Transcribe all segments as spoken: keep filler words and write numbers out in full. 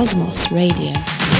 Cosmos Radio.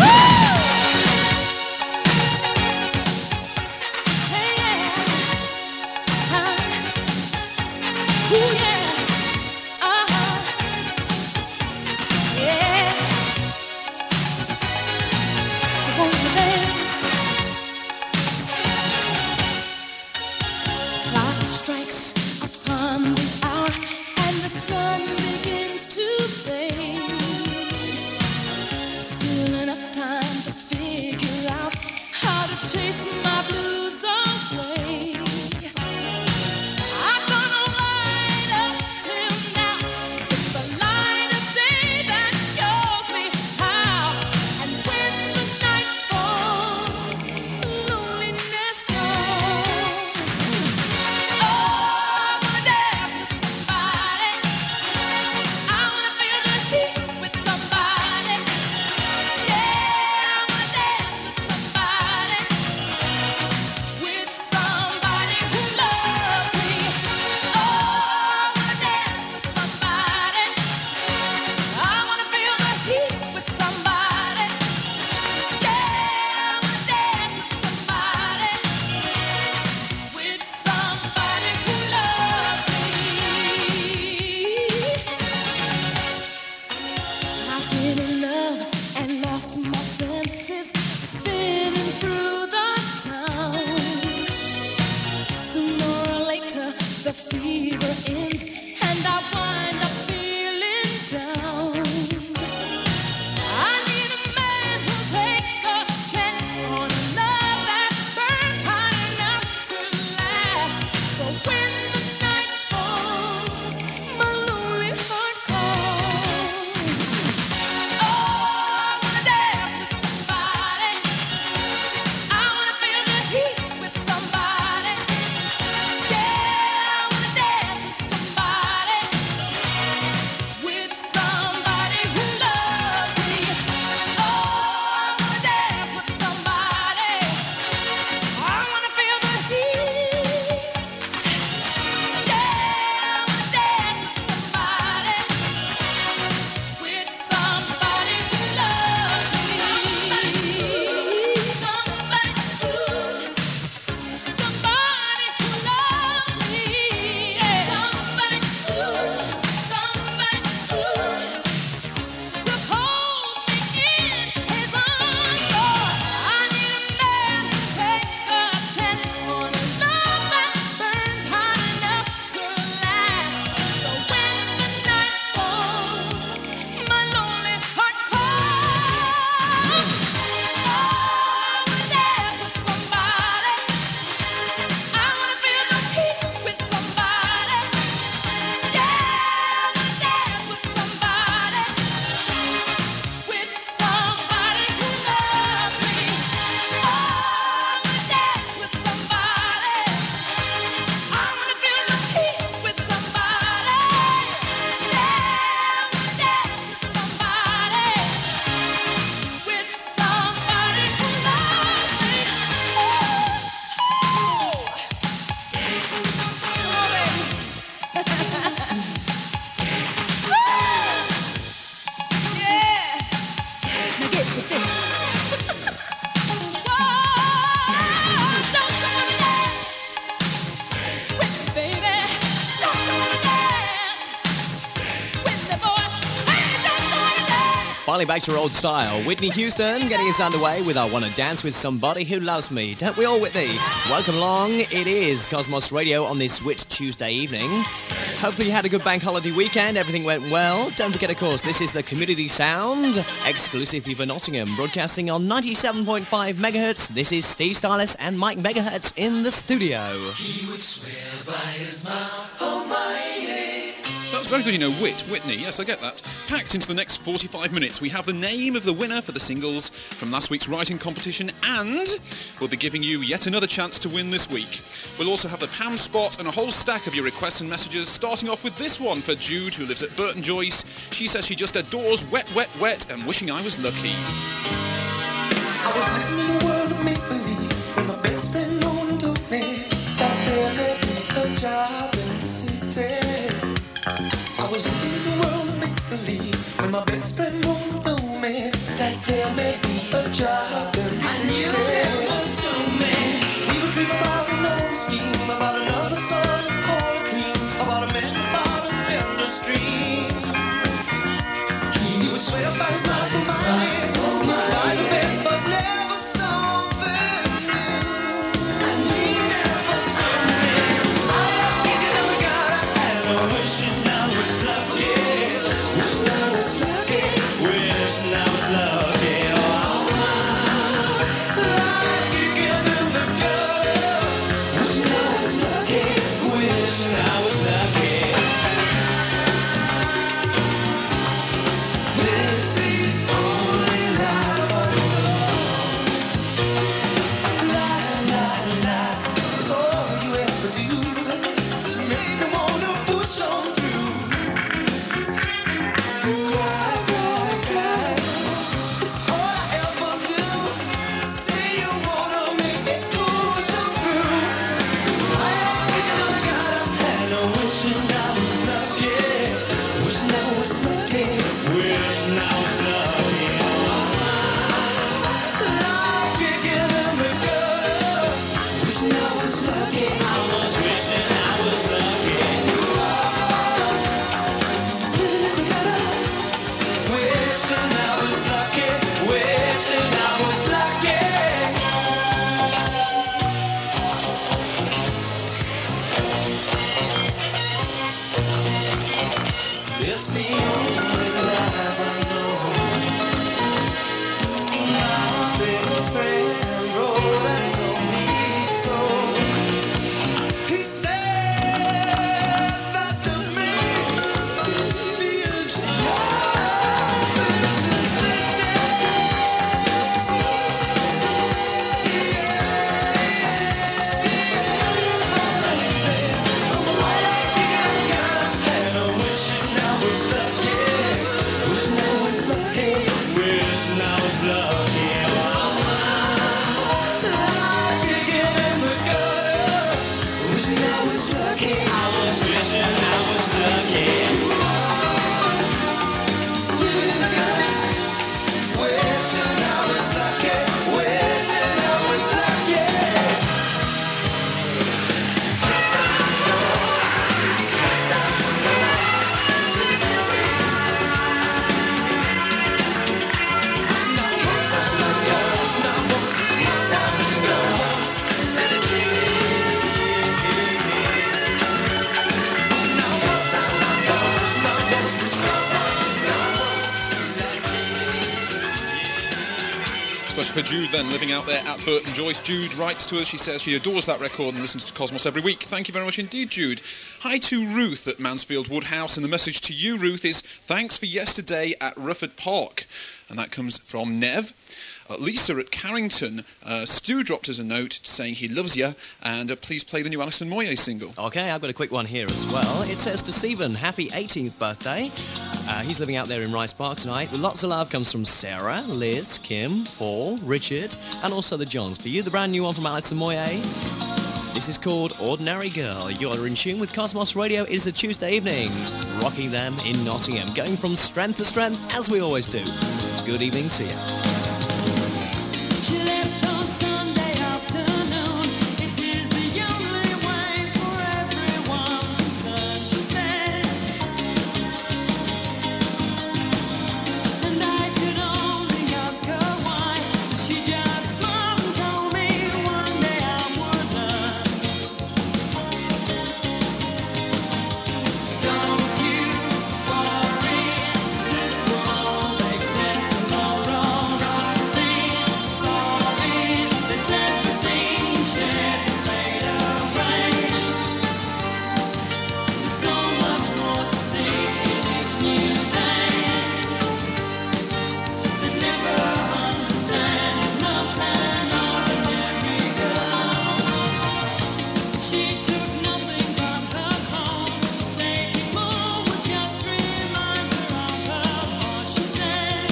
Finally back to her old style. Whitney Houston getting us underway with I Wanna Dance With Somebody Who Loves Me. Don't we all, Whitney? Welcome along. It is Cosmos Radio on this Whit Tuesday evening. Hopefully you had a good bank holiday weekend. Everything went well. Don't forget, of course, this is the Community Sound, exclusively for Nottingham, broadcasting on ninety-seven point five megahertz. This is Steve Stylus and Mike Megahertz in the studio. He would swear by his mouth, oh my, yeah. That's very good, you know, Whit, Whitney, yes, I get that. Packed into the next forty-five minutes, we have the name of the winner for the singles from last week's writing competition, and we'll be giving you yet another chance to win this week. We'll also have the Pam spot and a whole stack of your requests and messages, starting off with this one for Jude, who lives at Burton Joyce. She says she just adores Wet, Wet, Wet and wishing I was lucky. I was living in a world of make-believe when my best friend only told me that there may be a job in the city. I was living in a world of make-believe when my best friend only told me for Jude then, living out there at Burton Joyce. Jude writes to us, she says she adores that record and listens to Cosmos every week. Thank you very much indeed, Jude. Hi to Ruth at Mansfield Woodhouse, and the message to you, Ruth, is thanks for yesterday at Rufford Park. And that comes from Nev. Uh, Lisa at Carrington, uh, Stu dropped us a note saying he loves you, and uh, please play the new Alison Moyet single. Okay, I've got a quick one here as well. It says to Stephen, happy eighteenth birthday. Uh, he's living out there in Rice Park tonight. With lots of love comes from Sarah, Liz, Kim, Paul, Richard, and also the Johns. For you, the brand new one from Alison Moyet. This is called Ordinary Girl. You are in tune with Cosmos Radio. It is a Tuesday evening, rocking them in Nottingham, going from strength to strength, as we always do. Good evening to you. She left on Sunday afternoon. It is the only way for everyone concerned, she said. And I could only ask her why. She just smiled and told me one day I would learn. Don't you worry, this will all make sense tomorrow. Don't be sorry that everything shared fade away. There's so much more to see in each new day. They never understand not an ordinary girl. She took nothing but her clothes. Taking more would just remind her of her what she said.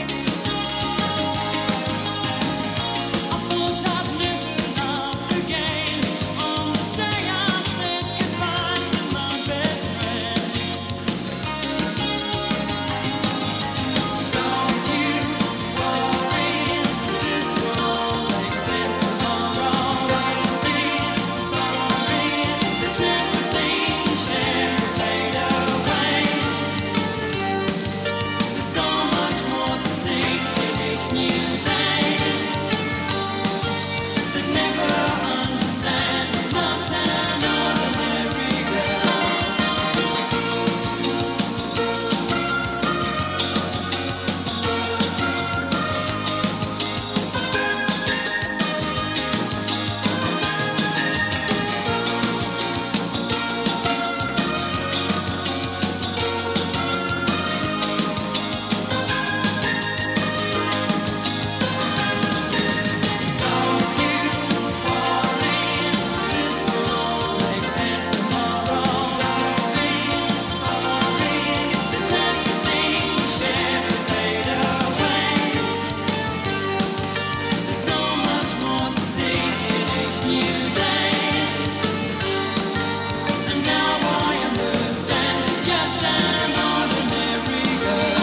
I thought I'd never love again. On the day I said goodbye to my best friend. Don't you worry, this will all make sense tomorrow. Don't be sorry that everything shared will fade away. There's so much more to see in each new day. They never understand not an ordinary girl. Don't you worry, this will all make sense tomorrow. Don't be sorry that everything shared will fade away. There's so much more to see in each new day. And now I understand she's just an ordinary girl.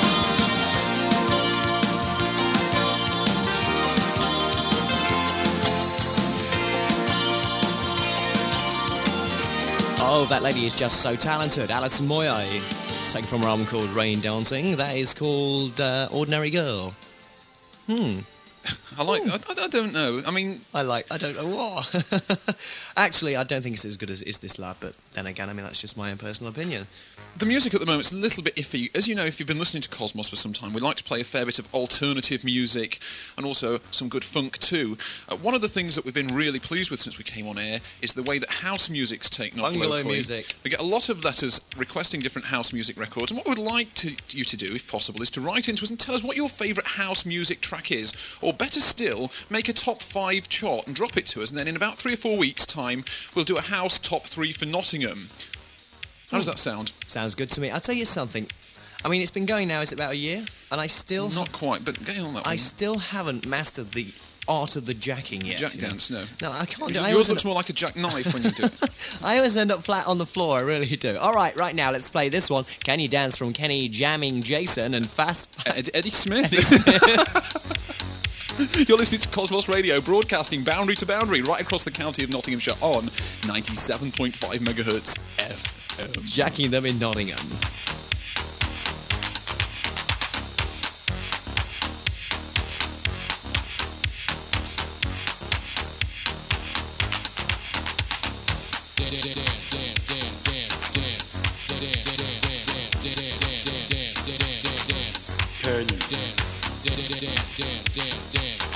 Oh, that lady is just so talented. Alison Moyet, taken from an album called Rain Dancing. That is called uh, Ordinary Girl. Hmm. I like, I, I don't know, I mean, I like, I don't know what. Actually, I don't think it's as good as Is This Love, but then again, I mean, that's just my own personal opinion. the music at the moment is a little bit iffy. As you know, if you've been listening to Cosmos for some time, we like to play a fair bit of alternative music and also some good funk too. Uh, one of the things that we've been really pleased with since we came on air is the way that house music's taken off Bungalow locally. music. We get a lot of letters requesting different house music records, and what we'd like to, you to do, if possible, is to write into us and tell us what your favourite house music track is, or better still, make a top five chart and drop it to us, and then in about three or four weeks' time, we'll do a house top three for Nottingham. How does that sound? Sounds good to me. I'll tell you something. I mean, it's been going now, is it about a year? And I still... Not quite, but get on that I one. still haven't mastered the art of the jacking yet. Jack you know. dance, no. No, I can't do it. I Yours always looks end more like a jackknife when you do it. up, I always end up flat on the floor, I really do. All right, right now, let's play this one. Can You Dance from Kenny Jamming Jason and Fast... Ed- Eddie Smith. You're listening to Cosmos Radio, broadcasting boundary to boundary right across the county of Nottinghamshire on ninety-seven point five megahertz F M. Jacking them in Nottingham. Can you dance? Dance, dance, dance, dance, dance.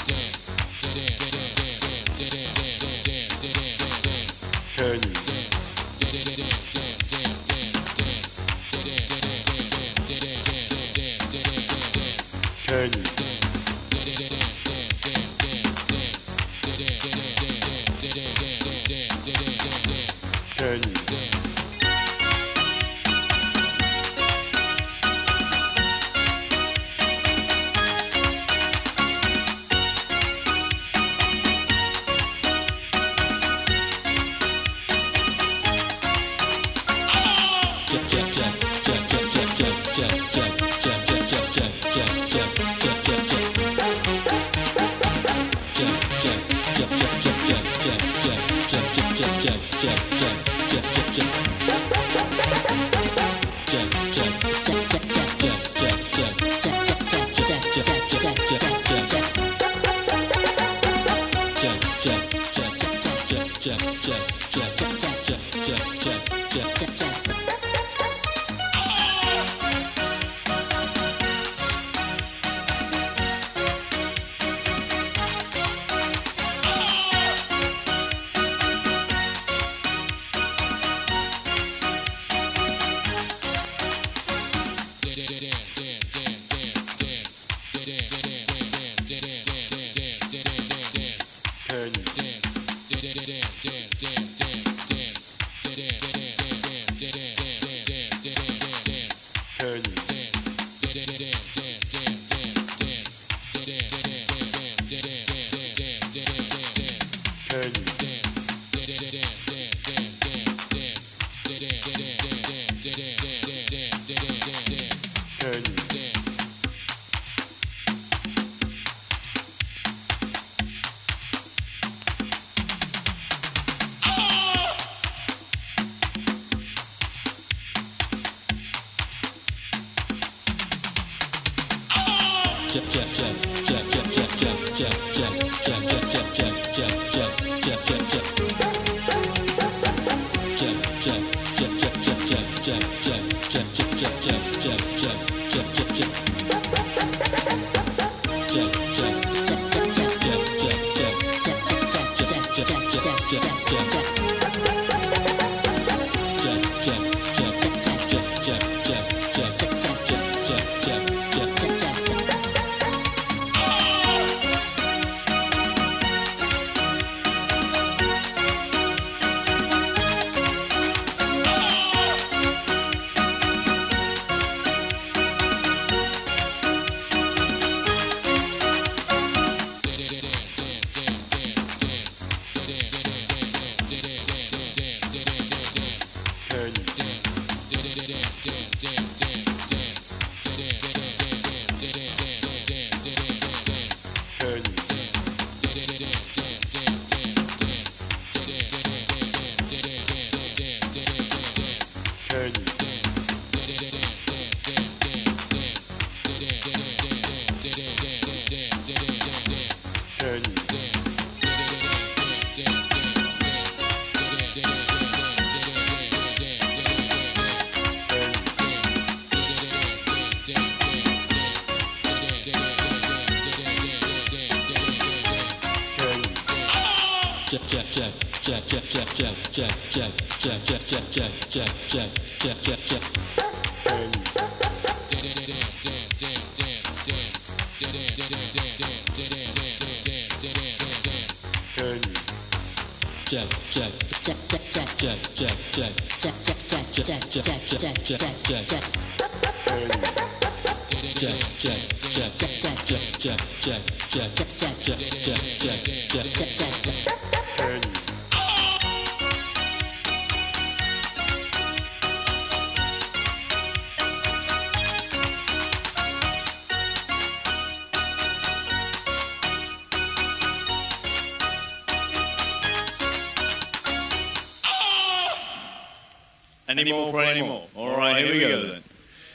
Any more for any more? All right, here we go then.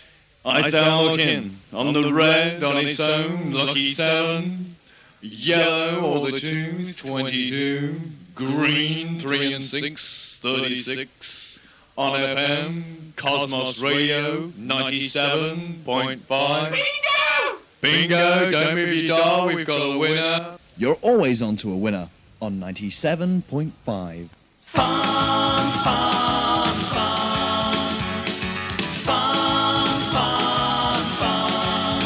I stand looking on the red on its own, lucky seven. Yellow, all the twos, twenty-two. Green, three and six, thirty-six. On F M, Cosmos Radio, ninety-seven point five. Bingo! Bingo, don't move your doll, we've got a winner. You're always on to a winner on ninety-seven point five. Fun, fun, fun. Fun, fun, fun.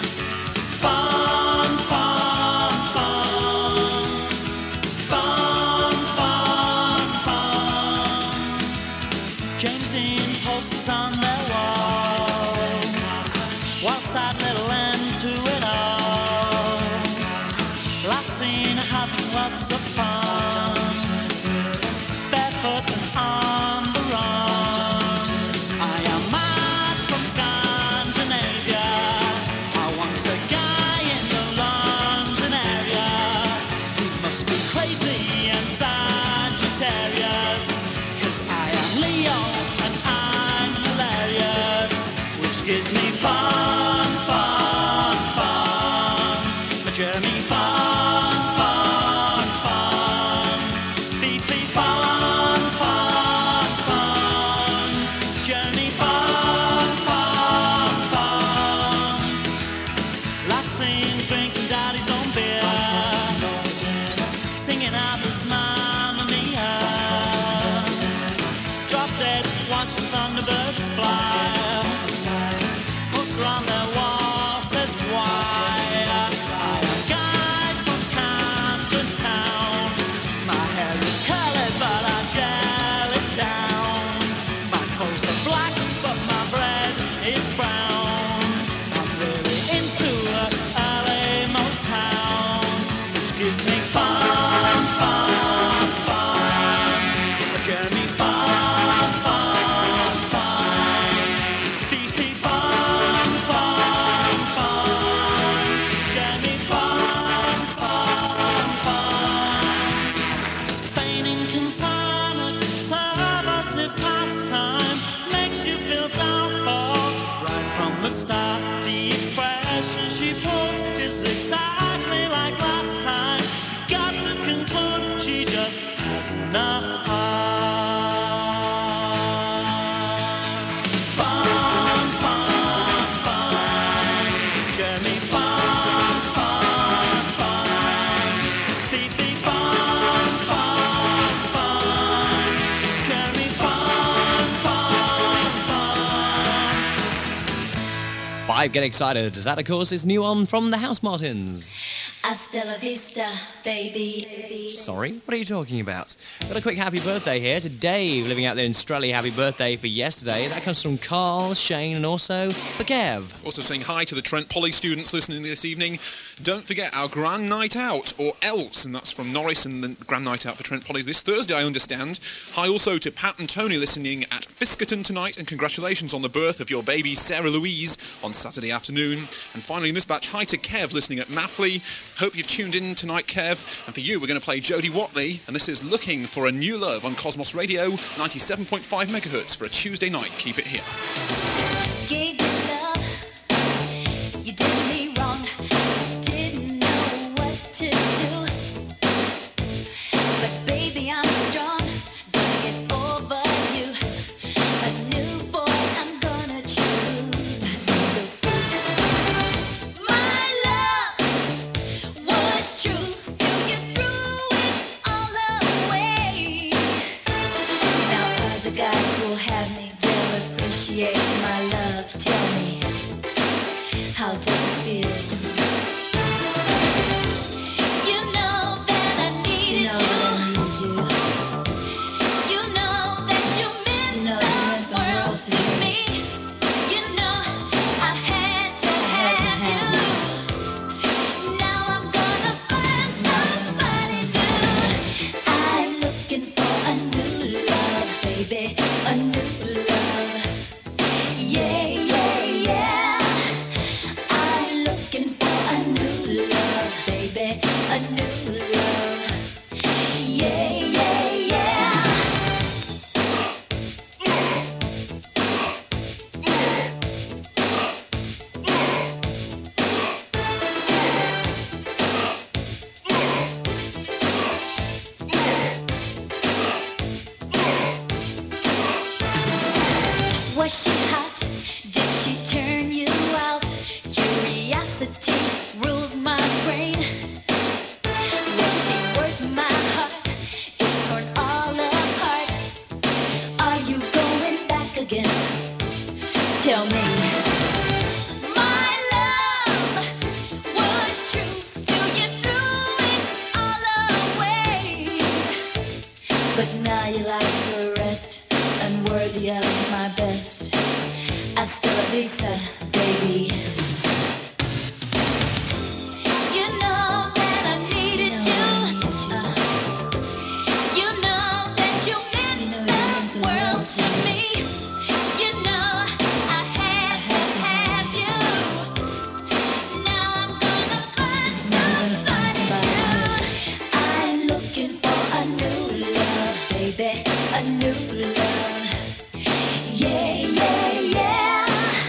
Fun, fun, fun. Fun, fun, fun. James Dean posters on their wall. While sad little end to it all. Last seen having lots of fun. Barefoot and on the run. I am mad from Scandinavia. I want a guy in the London area. He must be crazy and Sagittarius. Cause I am Leo and I'm hilarious. Which gives me fun, fun, fun. My Jeremy fun, fun, fun. Beep, beep, fun, fun, fun. Jeremy fun, fun, fun. Last seen drinks and daddy's own beer. Singing out this Mamma Mia. Drop dead, watch the thunderbirds fly. Poster on their wall says why. I'm a guy from Camden Town. My hair is curly but I gel it down. My clothes are black but my bread is brown. I'm really into L A Motown. Which gives me fun, fun, fun. Jeremy fun, fun, fun. Fifi fun, fun, fun. Jeremy fun, fun, fun. Feigning concern, a conservative pastime makes you feel doubtful. Right from the start, the expression she pulls is exactly like last time. Got to conclude she just has enough. Fun, fun, fun. Jeremy fun, fun, fun. Fifi fun, fun, fun. Jeremy fun, fun, fun. Five, get excited. That, of course, is new on from the House Martins. Hasta la vista, baby. Sorry, what are you talking about? Got a quick happy birthday here to Dave, living out there in Strelly. Happy birthday for yesterday. That comes from Carl, Shane, and also for Kev. Also saying hi to the Trent Poly students listening this evening. Don't forget our Grand Night Out, or else, and that's from Norris, and the Grand Night Out for Trent Poly's this Thursday, I understand. Hi also to Pat and Tony listening at Fiskerton tonight, and congratulations on the birth of your baby Sarah Louise on Saturday afternoon. And finally in this batch, hi to Kev listening at Mapley. Hope you've tuned in tonight, Kev. And for you, we're going to play Jodie Watley, and this is Looking for a New Love on Cosmos Radio, ninety-seven point five megahertz for a Tuesday night. Keep it here. Gave you love, you did me wrong, didn't know what to do. But baby, I'm strong, gonna get over you. A new boy I'm gonna choose. My love was true, still you threw it all away. Now other guys will have me, they'll appreciate my love. Tell me, how does it feel? You know that I needed you. You know that you meant the world to me. You know I had to have you. Now I'm gonna find somebody new. I'm looking for a new love, baby, a new love. Yeah, yeah, yeah. I'm looking for a new love, baby, a new love. Yeah, yeah, yeah. Was she hot? Did she turn you out? Curiosity rules my brain. best. Hasta la vista, baby. You know that I needed you. Uh, you know that you meant the world to me. You know I had to have you. Now I'm gonna find somebody new. I'm looking for a new love, baby, a new love. Yeah, yeah, yeah.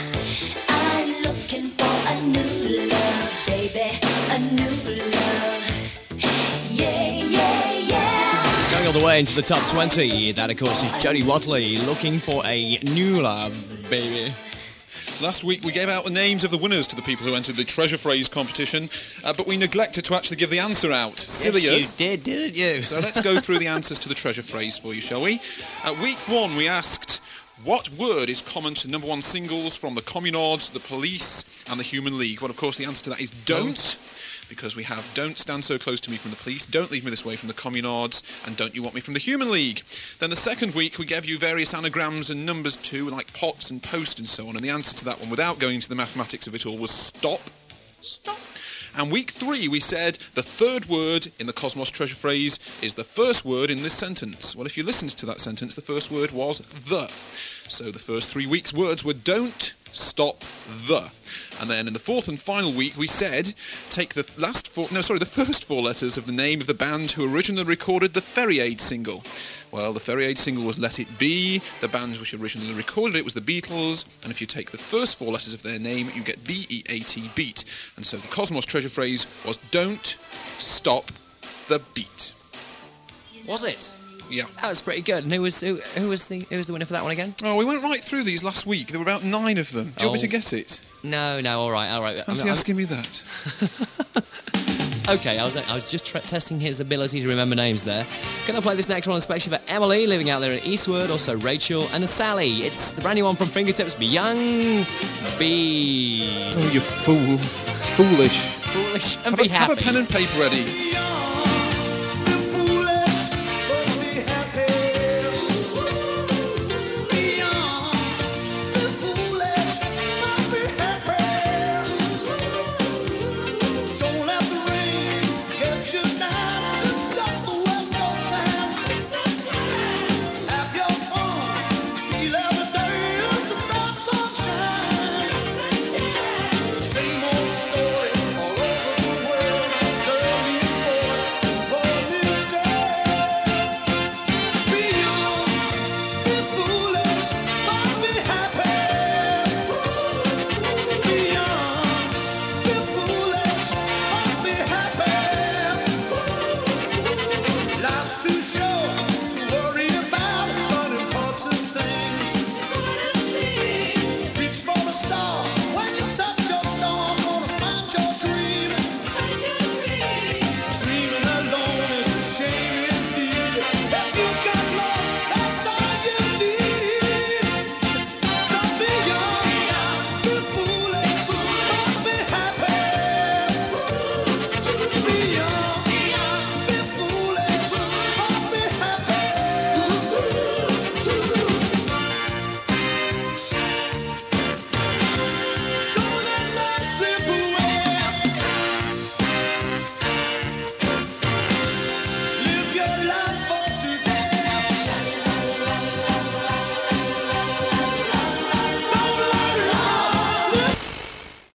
I'm looking for a new love, baby, a new love. Yeah, yeah, yeah. Going all the way into the top twenty, that of course is Jodie Watley, looking for a new love, baby. Last week we gave out the names of the winners to the people who entered the treasure phrase competition, uh, but we neglected to actually give the answer out. Silly Yes, us. you did, didn't you? So let's go through the answers to the treasure phrase for you, shall we? At week one, we asked, what word is common to number one singles from the Communards, the Police, and the Human League? Well, of course, the answer to that is don't, because we have Don't Stand So Close to Me from the Police, Don't Leave Me This Way from the Communards, and Don't You Want Me from the Human League. Then the second week, we gave you various anagrams and numbers too, like pots and post and so on, and the answer to that one, without going into the mathematics of it all, was stop. Stop. And week three, we said the third word in the Cosmos treasure phrase is the first word in this sentence. Well, if you listened to that sentence, the first word was the. So the first three weeks' words were don't, stop, the. And then in the fourth and final week, we said take the last four, no, sorry, the first four letters of the name of the band who originally recorded the Ferry Aid single. Well, the Ferry Aid single was Let It Be. The band which originally recorded it was the Beatles. And if you take the first four letters of their name, you get B E A T, beat. And so the Cosmos treasure phrase was don't stop the beat. Was it? Yeah. That was pretty good. And who was who, who was the who was the winner for that one again? Oh, we went right through these last week. There were about nine of them. Do you want me Oh. to guess it? No, no, all right, all right. How's I'm- he I'm- asking me that? Okay, I was I was just tra- testing his ability to remember names there. Gonna play this next one especially for Emily living out there in Eastwood, also Rachel and Sally. It's the brand new one from Fingertips, Be Young, Be Oh, you fool. Foolish. Foolish, and Have Be a, have Happy. a pen and paper ready.